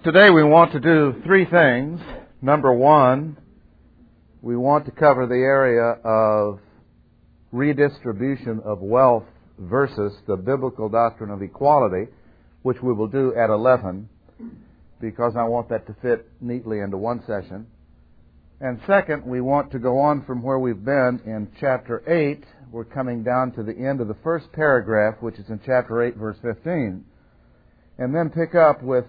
Today we want to do three things. Number one, we want to cover the area of redistribution of wealth versus the biblical doctrine of equality, which we will do at 11, because I want that to fit neatly into one session. And second, we want to go on from where we've been in chapter 8. We're coming down to the end of the first paragraph, which is in chapter 8, verse 15, and then pick up with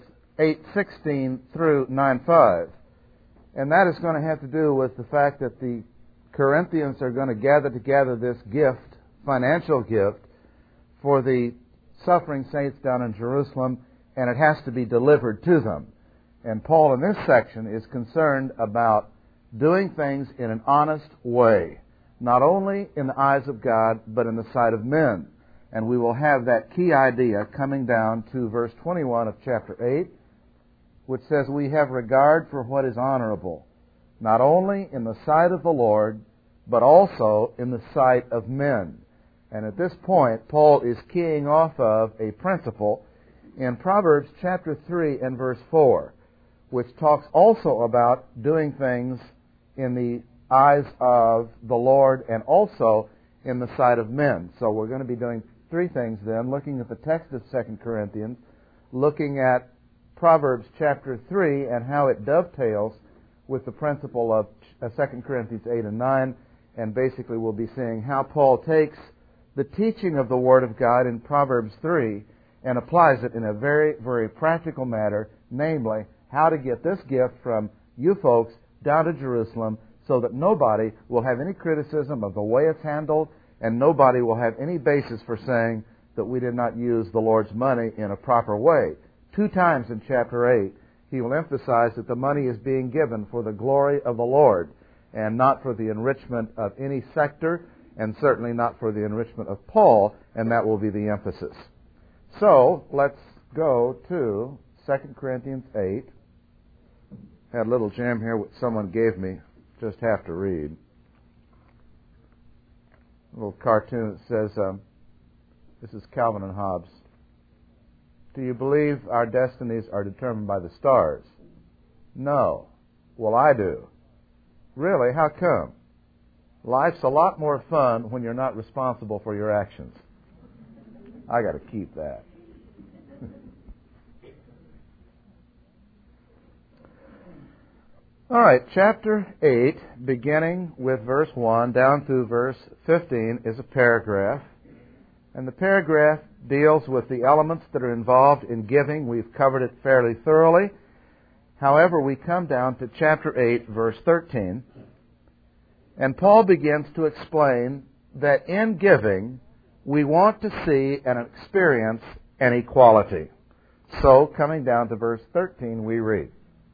8:16 through 9:5. And that is going to have to do with the fact that the Corinthians are going to gather together this gift, financial gift, for the suffering saints down in Jerusalem, and it has to be delivered to them. And Paul in this section is concerned about doing things in an honest way, not only in the eyes of God, but in the sight of men. And we will have that key idea coming down to verse 21 of chapter 8, which says, "We have regard for what is honorable, not only in the sight of the Lord, but also in the sight of men." And at this point, Paul is keying off of a principle in Proverbs chapter 3 and verse 4, which talks also about doing things in the eyes of the Lord and also in the sight of men. So we're going to be doing three things then, looking at the text of 2 Corinthians, looking at Proverbs chapter 3 and how it dovetails with the principle of 2 Corinthians 8 and 9, and basically we'll be seeing how Paul takes the teaching of the Word of God in Proverbs 3 and applies it in a very, very practical manner, namely how to get this gift from you folks down to Jerusalem so that nobody will have any criticism of the way it's handled, and nobody will have any basis for saying that we did not use the Lord's money in a proper way. 2 times in chapter 8, he will emphasize that the money is being given for the glory of the Lord and not for the enrichment of any sector, and certainly not for the enrichment of Paul, and that will be the emphasis. So, let's go to 2 Corinthians 8. Had a little gem here which someone gave me, just have to read. A little cartoon that says, this is Calvin and Hobbes. "Do you believe our destinies are determined by the stars?" No. Well, I do. Really? How come? Life's a lot more fun when you're not responsible for your actions. I got to keep that. All right, chapter 8, beginning with verse 1 down through verse 15, is a paragraph. And the paragraph deals with the elements that are involved in giving. We've covered it fairly thoroughly. However, we come down to chapter 8, verse 13, and Paul begins to explain that in giving, we want to see and experience an equality. So, coming down to verse 13, we read,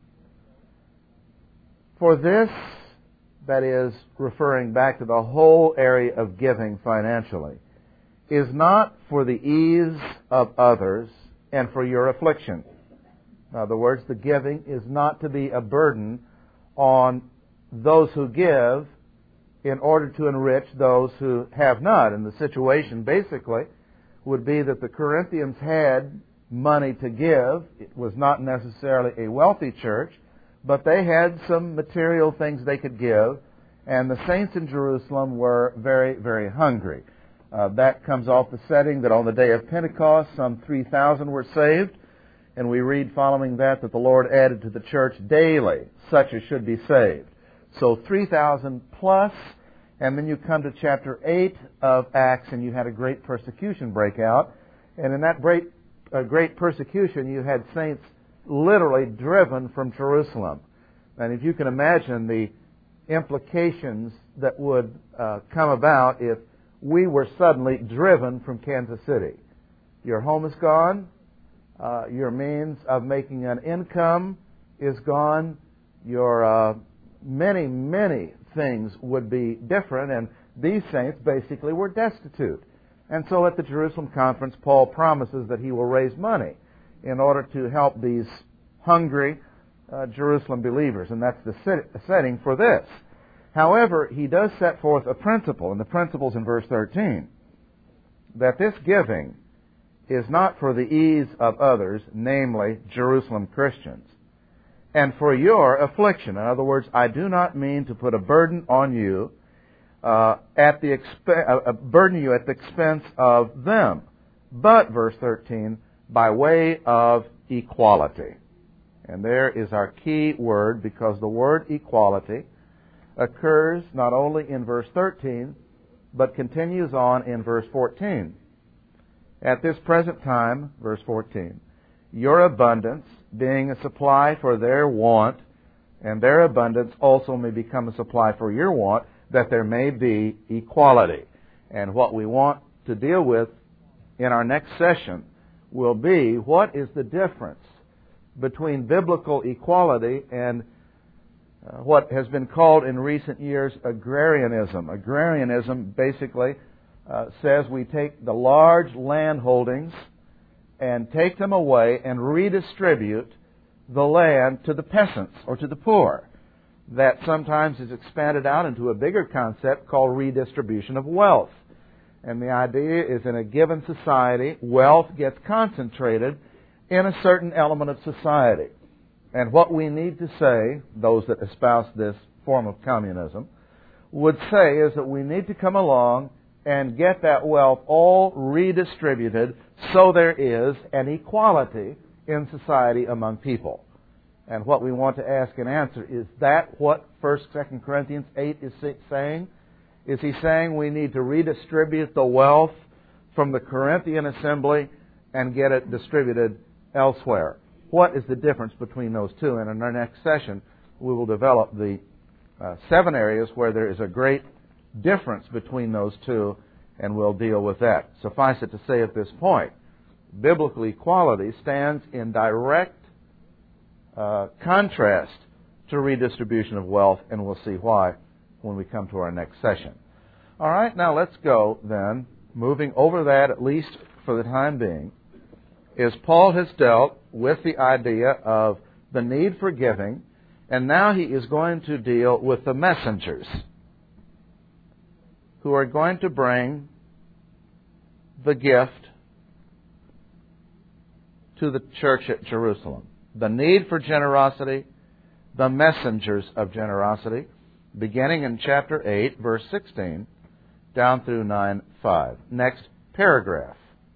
"For this," that is, referring back to the whole area of giving financially, "is not for the ease of others and for your affliction." In other words, the giving is not to be a burden on those who give in order to enrich those who have not. And the situation basically would be that the Corinthians had money to give. It was not necessarily a wealthy church, but they had some material things they could give, and the saints in Jerusalem were very, very hungry. That comes off the setting that on the day of Pentecost, some 3,000 were saved, and we read following that the Lord added to the church daily such as should be saved. So 3,000 plus, and then you come to chapter 8 of Acts, and you had a great persecution break out, and in that great persecution you had saints literally driven from Jerusalem. And if you can imagine the implications that would come about if we were suddenly driven from Kansas City. Your home is gone. Your means of making an income is gone. Your many, many things would be different, and these saints basically were destitute. And so at the Jerusalem conference, Paul promises that he will raise money in order to help these hungry Jerusalem believers, and that's the setting for this. However, he does set forth a principle, and the principle's in verse 13, that this giving is not for the ease of others, namely Jerusalem Christians, and for your affliction. In other words, I do not mean to put a burden on you, burden you at the expense of them, but, verse 13, by way of equality. And there is our key word, because the word equality occurs not only in verse 13, but continues on in verse 14. At this present time, verse 14, your abundance being a supply for their want, and their abundance also may become a supply for your want, that there may be equality. And what we want to deal with in our next session will be, what is the difference between biblical equality and what has been called in recent years agrarianism. Agrarianism basically says we take the large land holdings and take them away and redistribute the land to the peasants or to the poor. That sometimes is expanded out into a bigger concept called redistribution of wealth. And the idea is, in a given society, wealth gets concentrated in a certain element of society. And what we need to say, those that espouse this form of communism, would say is that we need to come along and get that wealth all redistributed so there is an equality in society among people. And what we want to ask and answer, is that what 1st, 2nd Corinthians 8 is saying? Is he saying we need to redistribute the wealth from the Corinthian assembly and get it distributed elsewhere? What is the difference between those two? And in our next session, we will develop the 7 areas where there is a great difference between those two, and we'll deal with that. Suffice it to say at this point, biblical equality stands in direct contrast to redistribution of wealth, and we'll see why when we come to our next session. All right, now let's go then, moving over that at least for the time being, is Paul has dealt with the idea of the need for giving, and now he is going to deal with the messengers who are going to bring the gift to the church at Jerusalem. The need for generosity, the messengers of generosity, beginning in chapter 8, verse 16, down through 9:5. Next paragraph.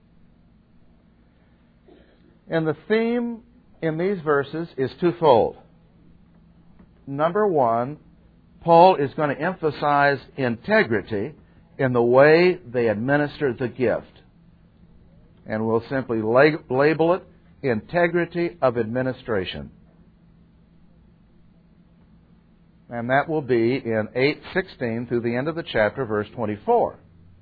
And the theme in these verses is twofold. Number one, Paul is going to emphasize integrity in the way they administer the gift. And we'll simply label it integrity of administration. And that will be in 8:16 through the end of the chapter, verse 24.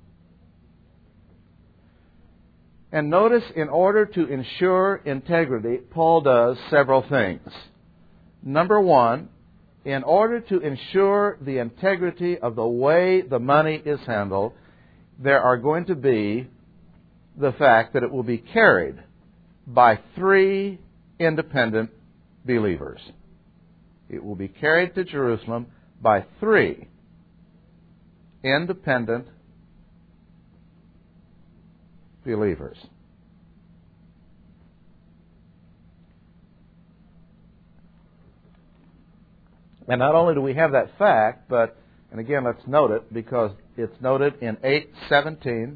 And notice, in order to ensure integrity, Paul does several things. Number one, in order to ensure the integrity of the way the money is handled, there are going to be the fact that it will be carried by 3 independent believers. It will be carried to Jerusalem by 3 independent believers. And not only do we have that fact, but, and again, let's note it because it's noted in 8:17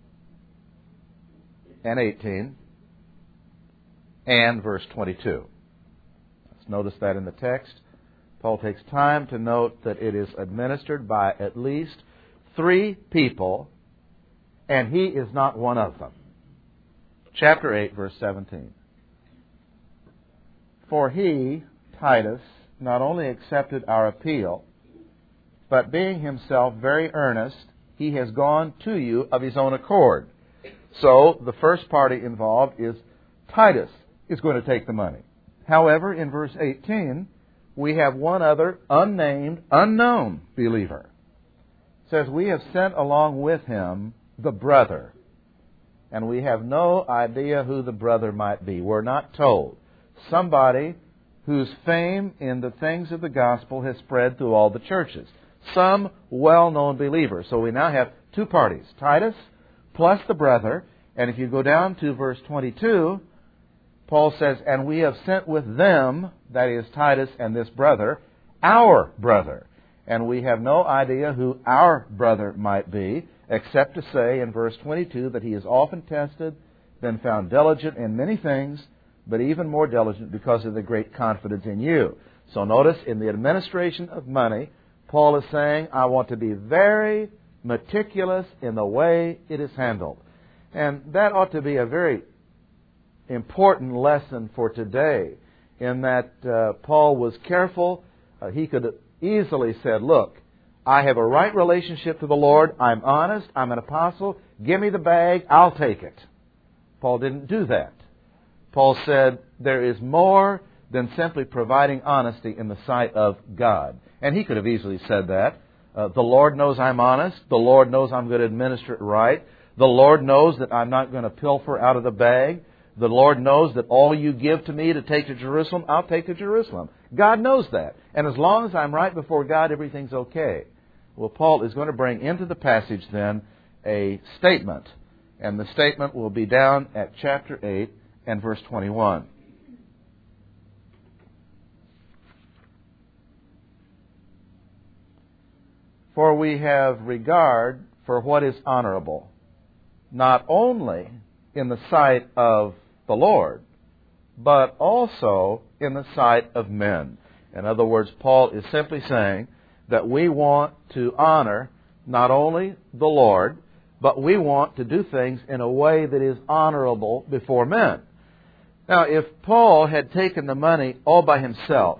and 18 and verse 22. Let's notice that in the text. Paul takes time to note that it is administered by at least 3 people, and he is not one of them. Chapter 8, verse 17. For he, Titus, not only accepted our appeal, but being himself very earnest, he has gone to you of his own accord. So the first party involved is Titus is going to take the money. However, in verse 18, we have one other unnamed, unknown believer. It says, we have sent along with him the brother. And we have no idea who the brother might be. We're not told. Somebody whose fame in the things of the gospel has spread through all the churches. Some well-known believer. So we now have 2 parties, Titus plus the brother, And if you go down to verse 22, Paul says, and we have sent with them, that is Titus and this brother, our brother. And we have no idea who our brother might be, except to say in verse 22 that he is often tested, been found diligent in many things, but even more diligent because of the great confidence in you. So notice, in the administration of money, Paul is saying, I want to be very meticulous in the way it is handled. And that ought to be a very important lesson for today, in that Paul was careful. He could easily said, look, I have a right relationship to the Lord. I'm honest. I'm an apostle. Give me the bag. I'll take it. Paul didn't do that. Paul said there is more than simply providing honesty in the sight of God. And he could have easily said that. The Lord knows I'm honest. The Lord knows I'm going to administer it right. The Lord knows that I'm not going to pilfer out of the bag. The Lord knows that all you give to me to take to Jerusalem, I'll take to Jerusalem. God knows that. And as long as I'm right before God, everything's okay. Well, Paul is going to bring into the passage then a statement. And the statement will be down at chapter 8 and verse 21. For we have regard for what is honorable, not only in the sight of the Lord, but also in the sight of men. In other words, Paul is simply saying that we want to honor not only the Lord, but we want to do things in a way that is honorable before men. Now, if Paul had taken the money all by himself,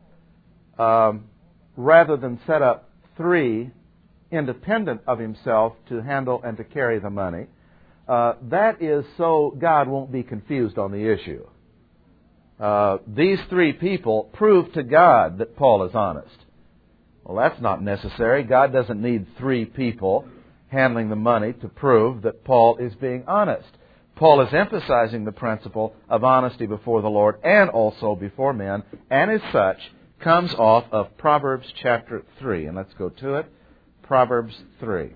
rather than set up 3 independent of himself to handle and to carry the money, that is so God won't be confused on the issue. These 3 people prove to God that Paul is honest. Well, that's not necessary. God doesn't need 3 people handling the money to prove that Paul is being honest. Paul is emphasizing the principle of honesty before the Lord and also before men, and as such comes off of Proverbs chapter 3. And let's go to it. Proverbs 3.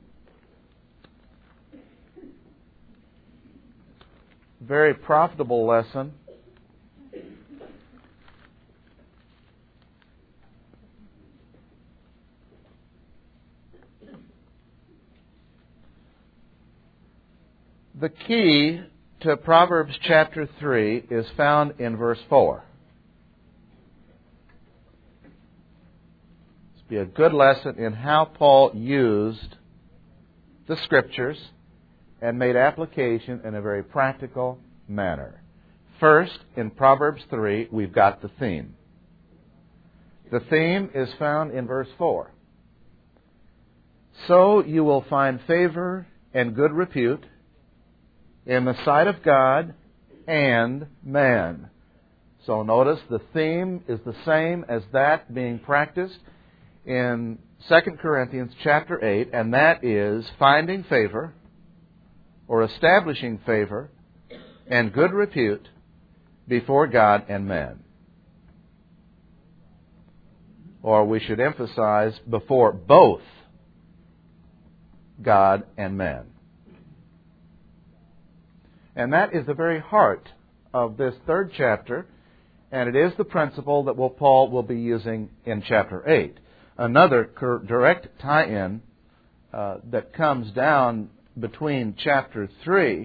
Very profitable lesson. The key to Proverbs chapter 3 is found in verse 4. This will be a good lesson in how Paul used the Scriptures and made application in a very practical manner. First, in Proverbs 3, we've got the theme. The theme is found in verse 4. So you will find favor and good repute in the sight of God and man. So notice the theme is the same as that being practiced in 2 Corinthians chapter 8, and that is finding favor or establishing favor and good repute before God and man. Or we should emphasize before both God and man. And that is the very heart of this 3rd chapter, and it is the principle that Paul will be using in chapter 8. Another direct tie-in that comes down between chapter 3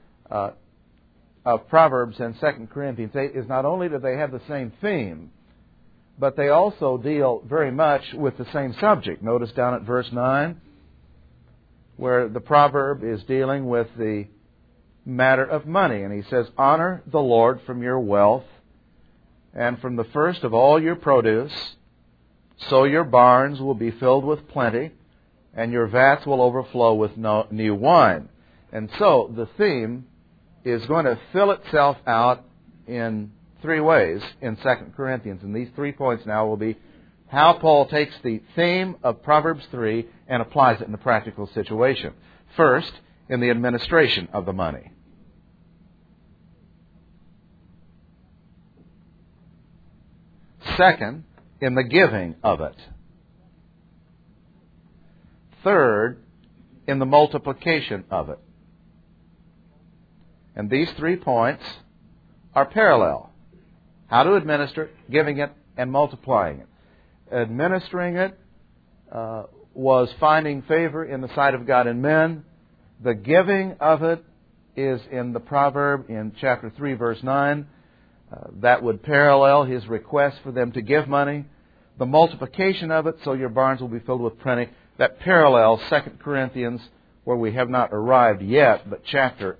of Proverbs and 2 Corinthians 8 is not only do they have the same theme, but they also deal very much with the same subject. Notice down at verse 9, where the proverb is dealing with the matter of money. And he says, honor the Lord from your wealth and from the first of all your produce, so your barns will be filled with plenty, and your vats will overflow with new wine. And so the theme is going to fill itself out in 3 ways in 2 Corinthians. And these 3 points now will be how Paul takes the theme of Proverbs 3 and applies it in a practical situation. First, in the administration of the money. Second, in the giving of it. Third, in the multiplication of it. And these 3 points are parallel. How to administer it, giving it, and multiplying it. Administering it was finding favor in the sight of God and men. The giving of it is in the proverb in chapter 3, verse 9. That would parallel his request for them to give money. The multiplication of it, so your barns will be filled with plenty, that parallels 2 Corinthians, where we have not arrived yet, but chapter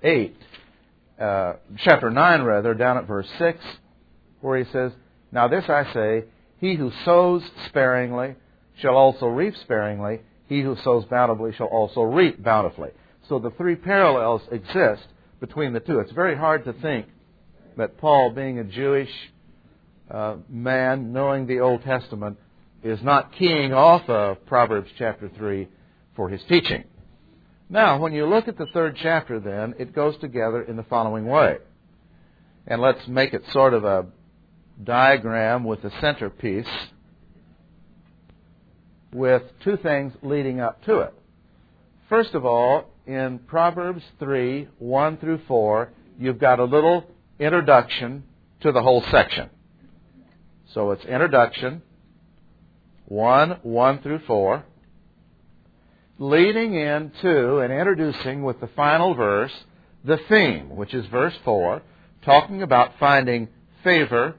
9 rather, down at verse 6, where he says, "Now this I say, he who sows sparingly shall also reap sparingly. He who sows bountifully shall also reap bountifully." So the 3 parallels exist between the two. It's very hard to think that Paul, being a Jewish man, knowing the Old Testament, is not keying off of Proverbs chapter 3 for his teaching. Now, when you look at the 3rd chapter, then, it goes together in the following way. And let's make it sort of a diagram with a centerpiece with 2 things leading up to it. First of all, in Proverbs 3, 1 through 4, you've got a little introduction to the whole section. So it's introduction, 1 through 4, leading into and introducing with the final verse the theme, which is verse 4, talking about finding favor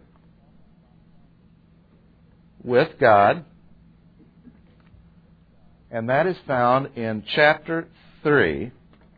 with God. And that is found in chapter 3,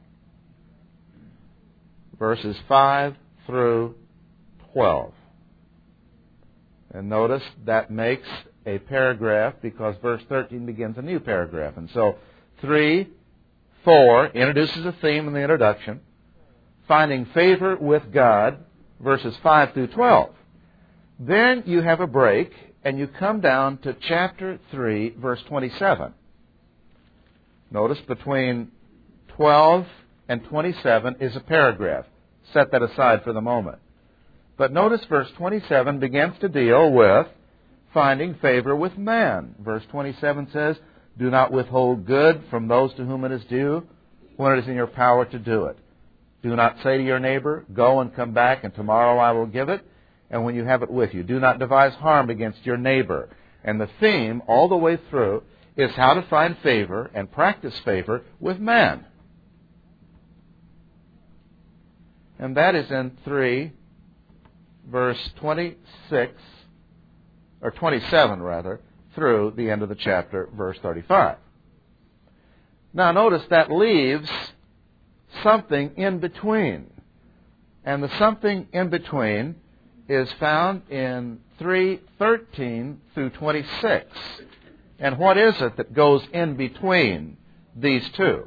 verses 5 through 12. And notice that makes a paragraph because verse 13 begins a new paragraph. And so 3, 4 introduces a theme in the introduction. Finding favor with God, verses 5 through 12. Then you have a break and you come down to chapter 3, verse 27. Notice between 12 and 27 is a paragraph. Set that aside for the moment. But notice verse 27 begins to deal with finding favor with man. Verse 27 says, "Do not withhold good from those to whom it is due when it is in your power to do it. Do not say to your neighbor, 'Go and come back, and tomorrow I will give it,' and when you have it with you. Do not devise harm against your neighbor." And the theme all the way through is how to find favor and practice favor with man. And that is in 3, verse 26, or 27 rather, through the end of the chapter, verse 35. Now notice that leaves something in between. And the something in between is found in 3:13 through 26. And what is it that goes in between these two?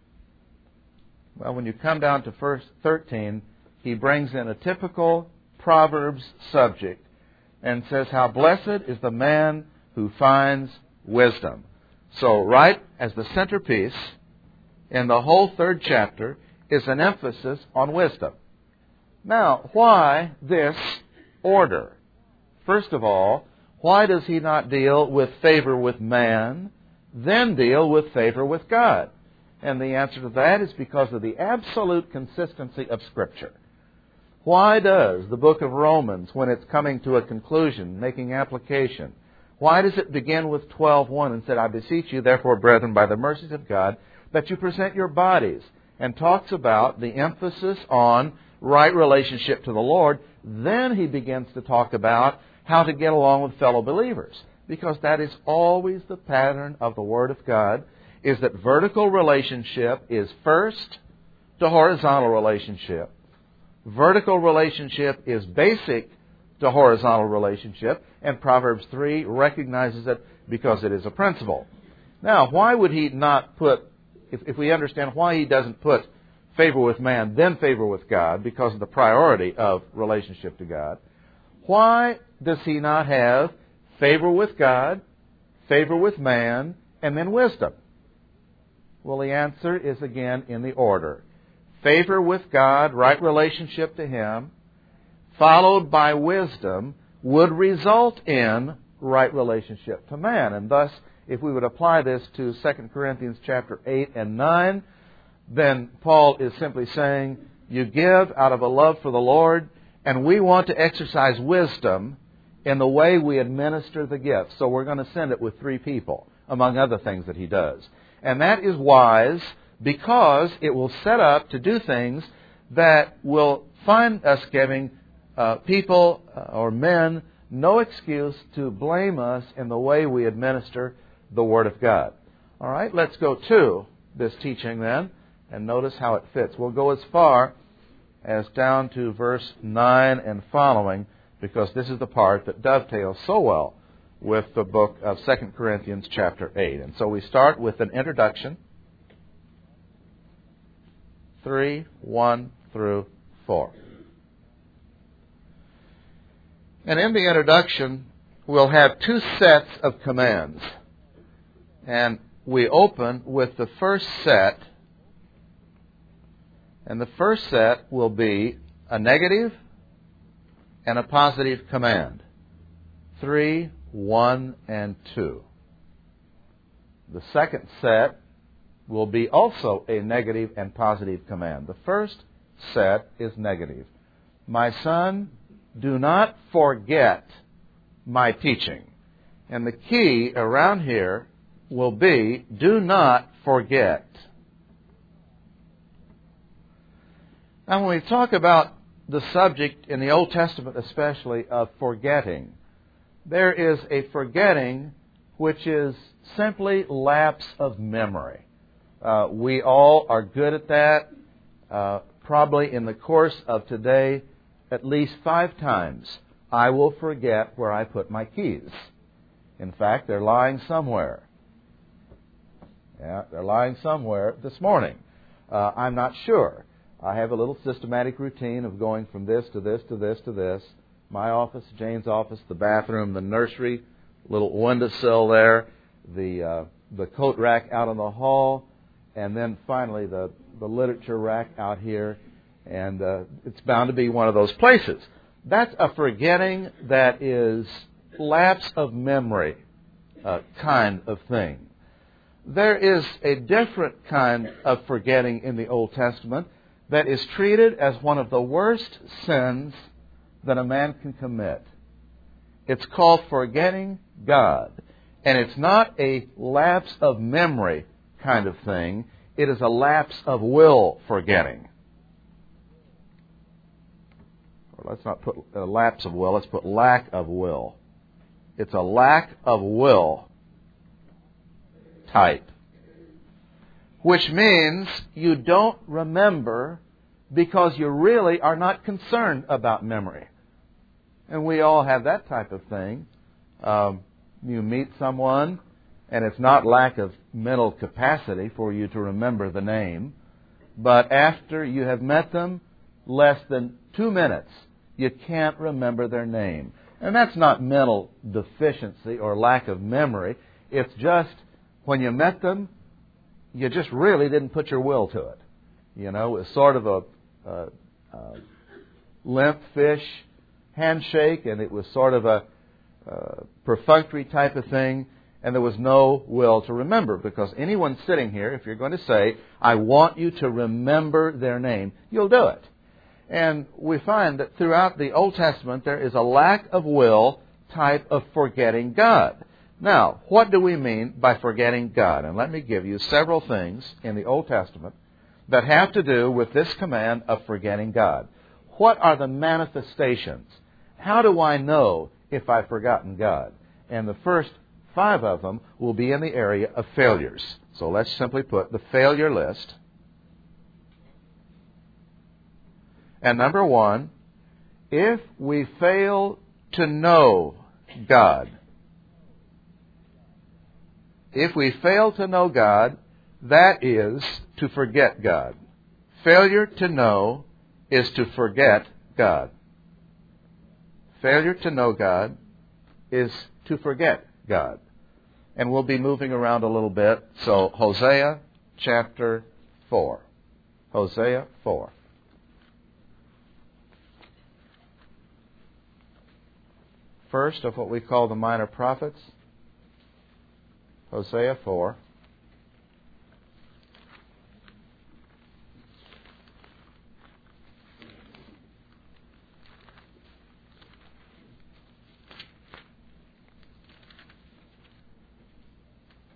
Well, when you come down to verse 13, he brings in a typical Proverbs subject and says, "How blessed is the man who finds wisdom." So right as the centerpiece in the whole 3rd chapter is an emphasis on wisdom. Now, why this order? First of all, why does he not deal with favor with man, then deal with favor with God? And the answer to that is because of the absolute consistency of Scripture. Why does the book of Romans, when it's coming to a conclusion, making application, why does it begin with 12:1 and said, "I beseech you, therefore, brethren, by the mercies of God, that you present your bodies," and talks about the emphasis on right relationship to the Lord? Then he begins to talk about how to get along with fellow believers, because that is always the pattern of the Word of God, is that vertical relationship is first to horizontal relationship. Vertical relationship is basic to horizontal relationship, and Proverbs 3 recognizes it because it is a principle. Now, why would he not put, if we understand why he doesn't put favor with man, then favor with God, because of the priority of relationship to God, why does he not have favor with God, favor with man, and then wisdom? Well, the answer is again in the order. Favor with God, right relationship to Him, followed by wisdom, would result in right relationship to man. And thus, if we would apply this to 2 Corinthians chapter 8 and 9, then Paul is simply saying You give out of a love for the Lord, and we want to exercise wisdom in the way we administer the gift. So we're going to send it with 3 people, among other things that He does. And that is wise because it will set up to do things that will find us giving people or men no excuse to blame us in the way we administer the Word of God. All right, let's go to this teaching then and notice how it fits. We'll go as far as down to verse 9 and following, because this is the part that dovetails so well with the book of 2 Corinthians chapter 8. And so we start with an introduction, 3:1 through 4. And in the introduction, we'll have 2 sets of commands. And we open with the first set. And the first set will be a negative and a positive command. 3, 1, and 2. The second set will be also a negative and positive command. The first set is negative. My son, do not forget my teaching. And the key around here will be, do not forget. Now, when we talk about the subject in the Old Testament especially of forgetting, there is a forgetting which is simply lapse of memory. We all are good at that. Probably in the course of today, at least 5 times, I will forget where I put my keys. In fact, they're lying somewhere. Yeah, they're lying somewhere this morning. I'm not sure. I have a little systematic routine of going from this to this to this to this. My office, Jane's office, the bathroom, the nursery, little windowsill there, the coat rack out in the hall, and then finally the literature rack out here. And it's bound to be one of those places. That's a forgetting that is lapse of memory kind of thing. There is a different kind of forgetting in the Old Testament that is treated as one of the worst sins that a man can commit. It's called forgetting God. And it's not a lapse of memory kind of thing. It is a lapse of will forgetting. Or let's not put a lapse of will, let's put lack of will. It's a lack of will type. Which means you don't remember because you really are not concerned about memory. And we all have that type of thing. You meet someone, and it's not lack of mental capacity for you to remember the name, but after you have met them, less than 2 minutes, you can't remember their name. And that's not mental deficiency or lack of memory. It's just when you met them, you just really didn't put your will to it. You know, it's sort of a limp fish handshake, and it was sort of a perfunctory type of thing, and there was no will to remember. Because anyone sitting here, if you're going to say, I want you to remember their name, you'll do it. And we find that throughout the Old Testament there is a lack of will type of forgetting God. Now, what do we mean by forgetting God? And let me give you several things in the Old Testament that have to do with this command of forgetting God. What are the manifestations? How do I know if I've forgotten God? And the first 5 of them will be in the area of failures. So let's simply put the failure list. And number 1, if we fail to know God. If we fail to know God, that is to forget God. Failure to know is to forget God. Failure to know God is to forget God. And we'll be moving around a little bit. So Hosea chapter 4. Hosea 4. First of what we call the minor prophets. Hosea 4.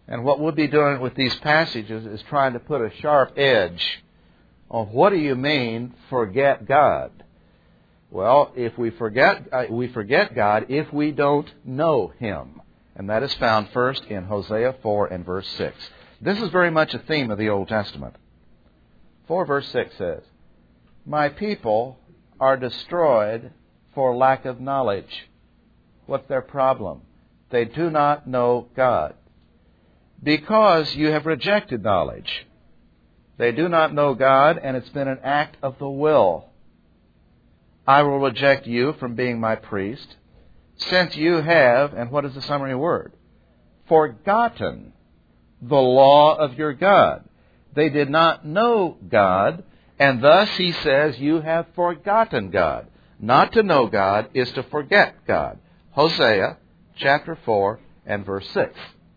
And what we'll be doing with these passages is trying to put a sharp edge on what do you mean, forget God? Well, if we forget God if we don't know Him. And that is found first in Hosea 4 and verse 6. This is very much a theme of the Old Testament. 4 verse 6 says, "My people are destroyed for lack of knowledge." What's their problem? They do not know God. Because you have rejected knowledge. They do not know God, and it's been an act of the will. I will reject you from being my priest, since you have, and what is the summary word? Forgotten the law of your God. They did not know God, and thus he says, you have forgotten God. Not to know God is to forget God. Hosea chapter 4 and verse 6.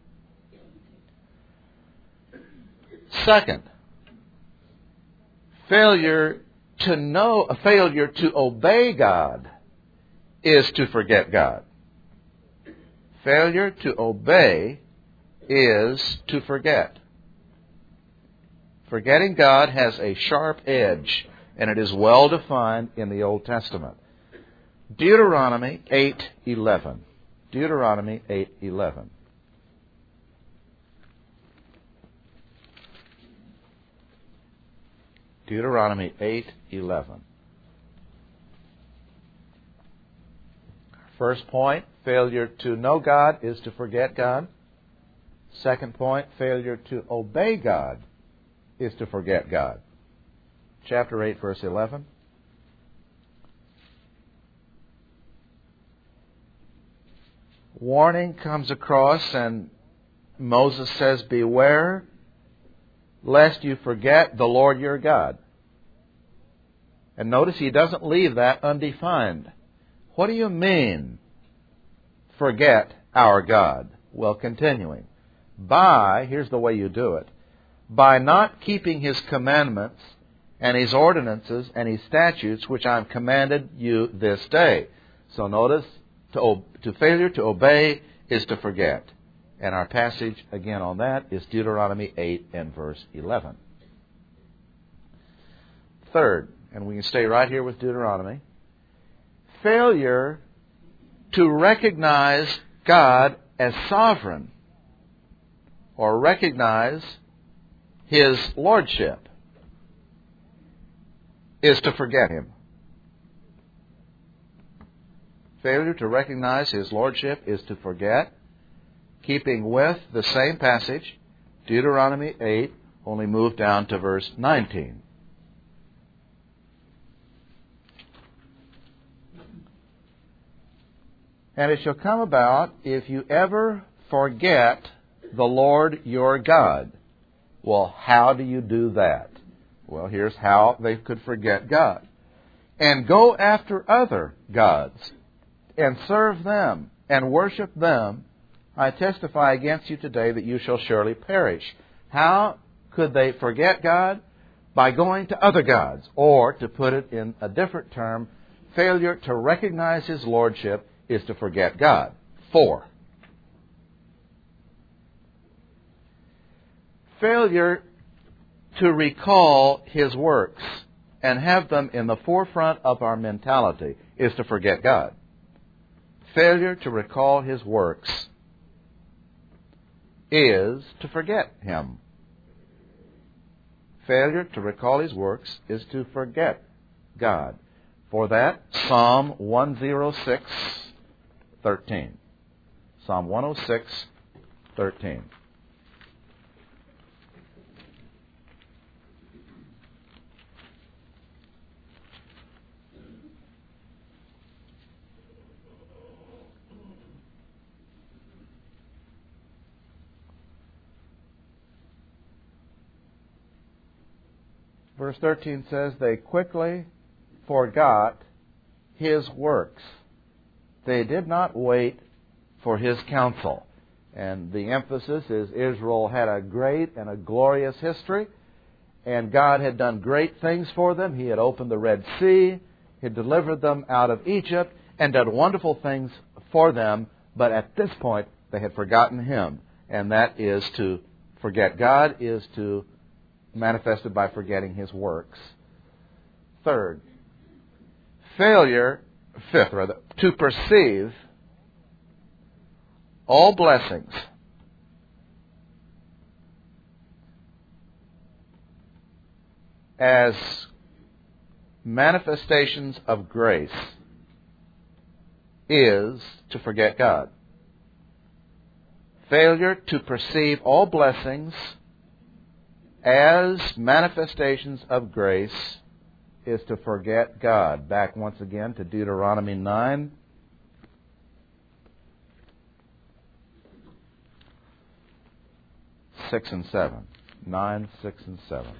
Second, failure to obey God is to forget God. Failure to obey is to forget. Forgetting God has a sharp edge, and it is well defined in the Old Testament. Deuteronomy 8:11. Deuteronomy 8:11. Deuteronomy 8:11. First point, failure to know God is to forget God. Second point, failure to obey God is to forget God. Chapter 8, verse 11. Warning comes across, and Moses says, "Beware lest you forget the Lord your God." And notice he doesn't leave that undefined. What do you mean, forget our God? Well, continuing. Here's the way you do it, by not keeping His commandments and His ordinances and His statutes, which I have commanded you this day. So notice, to failure to obey is to forget. And our passage, again on that, is Deuteronomy 8 and verse 11. Third, and we can stay right here with Deuteronomy, failure to recognize God as sovereign or recognize His lordship is to forget Him. Failure to recognize His lordship is to forget. Keeping with the same passage, Deuteronomy 8, only move down to verse 19. "And it shall come about, if you ever forget the Lord your God." Well, how do you do that? Well, here's how they could forget God. "And go after other gods, and serve them, and worship them, I testify against you today that you shall surely perish." How could they forget God? By going to other gods. Or, to put it in a different term, failure to recognize His lordship is to forget God. 4. Failure to recall His works and have them in the forefront of our mentality is to forget God. Failure to recall His works is to forget Him. Failure to recall His works is to forget God. For that, Psalm 106:13. Psalm 106:13. Verse 13 says, "They quickly forgot His works. They did not wait for His counsel." And the emphasis is Israel had a great and a glorious history, and God had done great things for them. He had opened the Red Sea, He had delivered them out of Egypt, and done wonderful things for them. But at this point, they had forgotten Him. and that is to forget God is to manifested by forgetting His works. Fifth, to perceive all blessings as manifestations of grace is to forget God. Failure to perceive all blessings as manifestations of grace is to forget God. Back once again to Deuteronomy 9. Six and 7. 9, 6, and 7.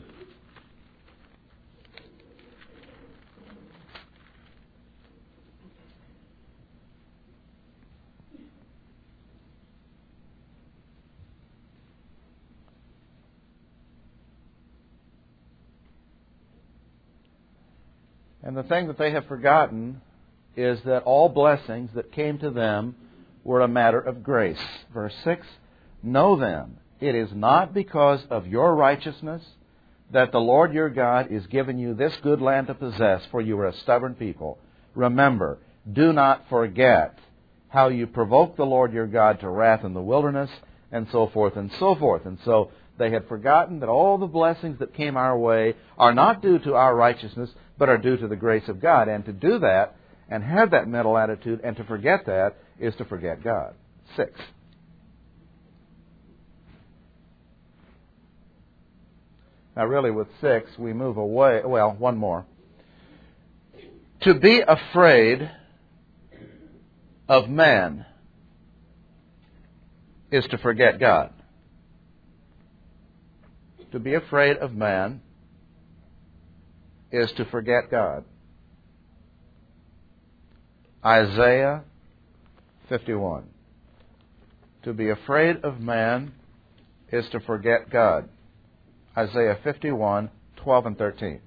And the thing that they have forgotten is that all blessings that came to them were a matter of grace. Verse 6, know then, it is not because of your righteousness that the Lord your God is giving you this good land to possess, for you are a stubborn people. Remember, do not forget how you provoked the Lord your God to wrath in the wilderness, and so forth and so forth. And so they had forgotten that all the blessings that came our way are not due to our righteousness, but are due to the grace of God. And to do that and have that mental attitude and to forget that is to forget God. 6. Now really with 6 we move away, well, one more. To be afraid of man is to forget God. To be afraid of man is to forget God. Isaiah 51. To be afraid of man is to forget God. Isaiah 51, 12 and 13.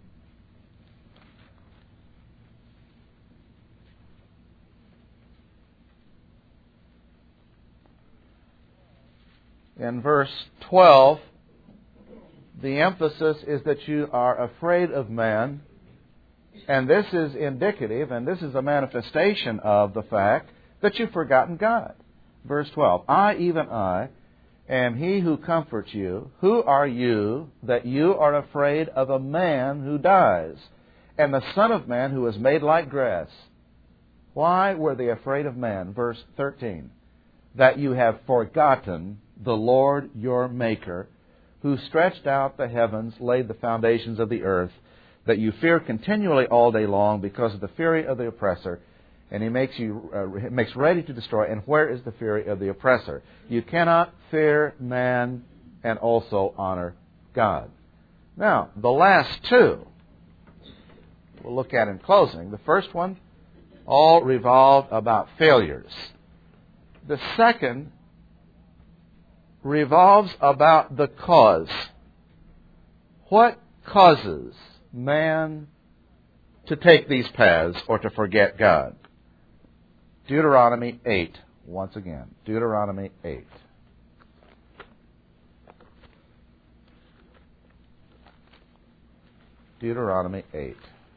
In verse 12, the emphasis is that you are afraid of man, and this is indicative, and this is a manifestation of the fact that you've forgotten God. Verse 12, I, even I, am he who comforts you. Who are you that you are afraid of a man who dies, and the Son of Man who is made like grass? Why were they afraid of man? Verse 13, that you have forgotten the Lord your Maker, who stretched out the heavens, laid the foundations of the earth, that you fear continually all day long because of the fury of the oppressor, and he makes ready to destroy. And where is the fury of the oppressor? You cannot fear man and also honor God. Now, the last two we'll look at in closing. The first one all revolved about failures. The second revolves about the cause. What causes man to take these paths or to forget God? Deuteronomy 8, once again. Deuteronomy 8. Deuteronomy 8.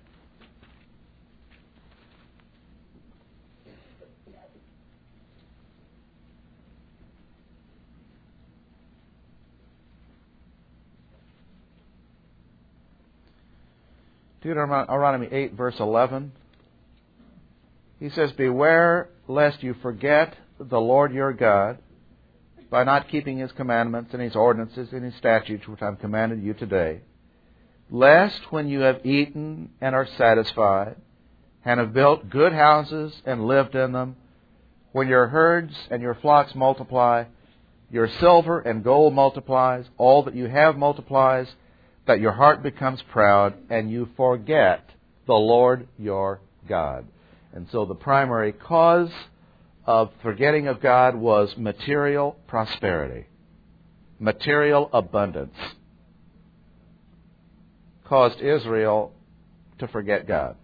Deuteronomy 8, verse 11. He says, beware lest you forget the Lord your God by not keeping His commandments and His ordinances and His statutes, which I've commanded you today, lest when you have eaten and are satisfied, and have built good houses and lived in them, when your herds and your flocks multiply, your silver and gold multiplies, all that you have multiplies, that your heart becomes proud, and you forget the Lord your God. And so the primary cause of forgetting of God was material prosperity, material abundance, caused Israel to forget God.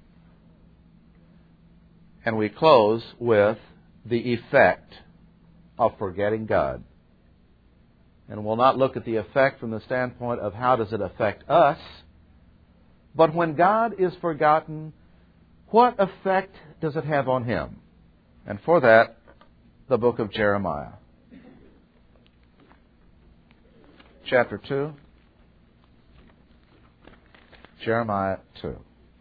And we close with the effect of forgetting God And we'll not look at the effect from the standpoint of how does it affect us. But when God is forgotten, what effect does it have on Him? And for that, the book of Jeremiah. Chapter 2. Jeremiah 2.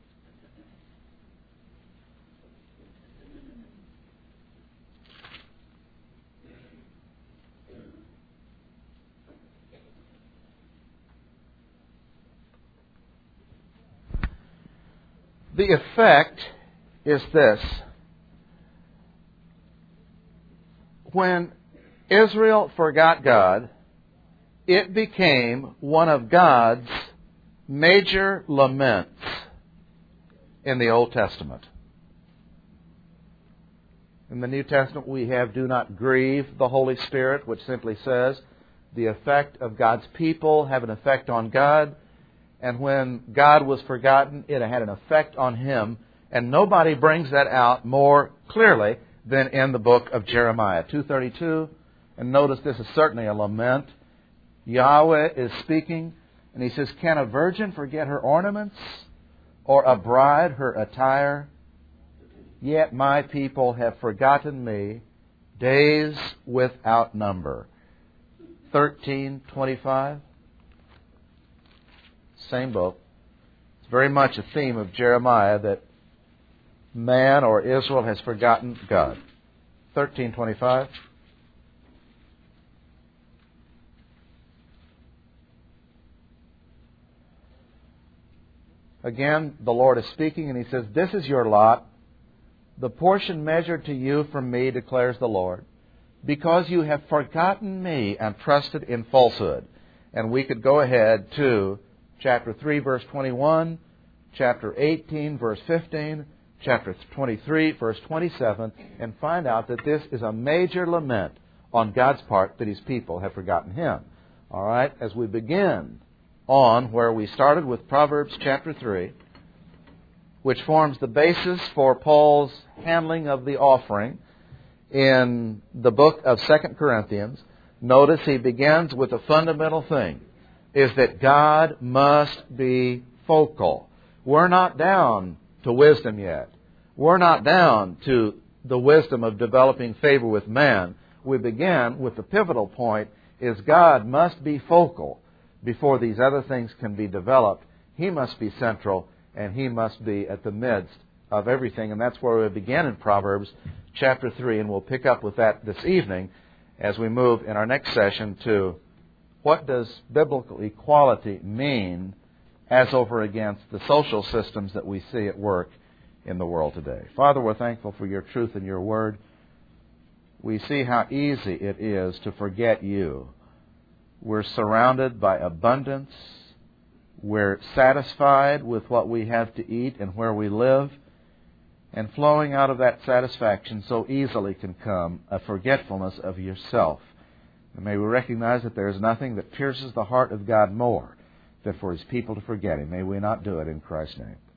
The effect is this. When Israel forgot God, it became one of God's major laments in the Old Testament. In the New Testament we have, do not grieve the Holy Spirit, which simply says the effect of God's people have an effect on God. And when God was forgotten, it had an effect on Him. And nobody brings that out more clearly than in the book of Jeremiah. 2:32. And notice this is certainly a lament. Yahweh is speaking, and He says, can a virgin forget her ornaments, or a bride her attire? Yet my people have forgotten me, days without number. 13:25. Same book. It's very much a theme of Jeremiah that man or Israel has forgotten God. 13:25. Again, the Lord is speaking, and He says, this is your lot, the portion measured to you from me, declares the Lord, because you have forgotten me and trusted in falsehood. And we could go ahead to chapter 3, verse 21, chapter 18, verse 15, chapter 23, verse 27, and find out that this is a major lament on God's part that His people have forgotten Him. All right, as we begin on where we started with Proverbs chapter 3, which forms the basis for Paul's handling of the offering in the book of 2 Corinthians, notice he begins with a fundamental thing, is that God must be focal. We're not down to wisdom yet. We're not down to the wisdom of developing favor with man. We begin with the pivotal point, is God must be focal before these other things can be developed. He must be central, and He must be at the midst of everything. And that's where we begin in Proverbs chapter 3, and we'll pick up with that this evening as we move in our next session to what does biblical equality mean as over against the social systems that we see at work in the world today. Father, we're thankful for Your truth and Your Word. We see how easy it is to forget You. We're surrounded by abundance. We're satisfied with what we have to eat and where we live. And flowing out of that satisfaction so easily can come a forgetfulness of Yourself. And may we recognize that there is nothing that pierces the heart of God more than for His people to forget Him. May we not do it in Christ's name.